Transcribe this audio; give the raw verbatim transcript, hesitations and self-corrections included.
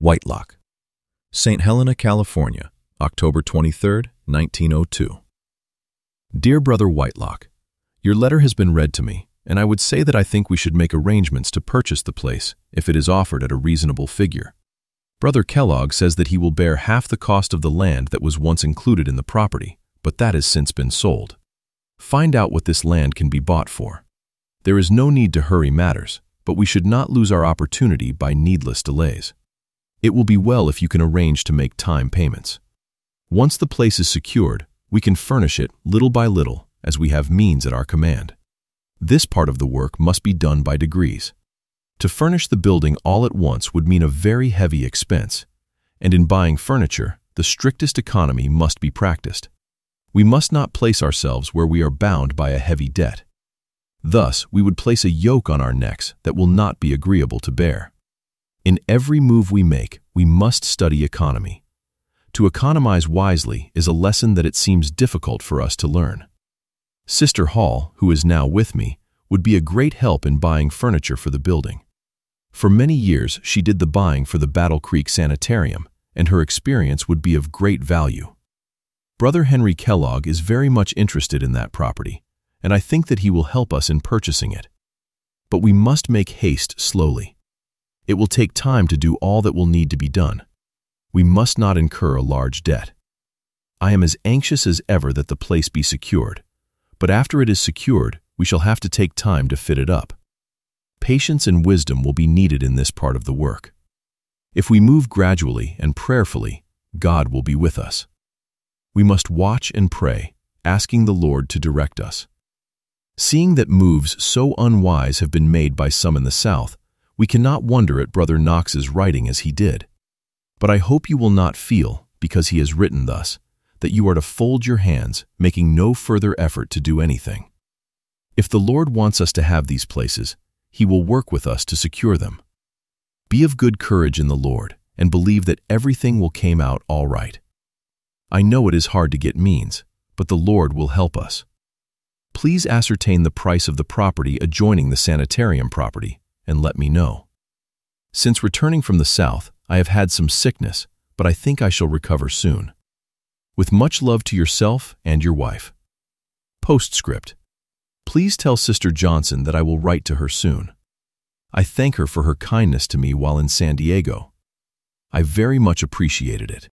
Whitelock, Saint Helena, California, October twenty-third, nineteen oh two. Dear Brother Whitelock, your letter has been read to me, and I would say that I think we should make arrangements to purchase the place if it is offered at a reasonable figure. Brother Kellogg says that he will bear half the cost of the land that was once included in the property, but that has since been sold. Find out what this land can be bought for. There is no need to hurry matters, but we should not lose our opportunity by needless delays. It will be well if you can arrange to make time payments. Once the place is secured, we can furnish it little by little as we have means at our command. This part of the work must be done by degrees. To furnish the building all at once would mean a very heavy expense, and in buying furniture, the strictest economy must be practiced. We must not place ourselves where we are bound by a heavy debt. Thus, we would place a yoke on our necks that will not be agreeable to bear. In every move we make, we must study economy. To economize wisely is a lesson that it seems difficult for us to learn. Sister Hall, who is now with me, would be a great help in buying furniture for the building. For many years, she did the buying for the Battle Creek Sanitarium, and her experience would be of great value. Brother Henry Kellogg is very much interested in that property, and I think that he will help us in purchasing it. But we must make haste slowly. It will take time to do all that will need to be done. We must not incur a large debt. I am as anxious as ever that the place be secured, but after it is secured, we shall have to take time to fit it up. Patience and wisdom will be needed in this part of the work. If we move gradually and prayerfully, God will be with us. We must watch and pray, asking the Lord to direct us. Seeing that moves so unwise have been made by some in the South, we cannot wonder at Brother Knox's writing as he did. But I hope you will not feel, because he has written thus, that you are to fold your hands, making no further effort to do anything. If the Lord wants us to have these places, He will work with us to secure them. Be of good courage in the Lord, and believe that everything will come out all right. I know it is hard to get means, but the Lord will help us. Please ascertain the price of the property adjoining the sanitarium property, and let me know. Since returning from the South, I have had some sickness, but I think I shall recover soon. With much love to yourself and your wife. Postscript. Please tell Sister Johnson that I will write to her soon. I thank her for her kindness to me while in San Diego. I very much appreciated it.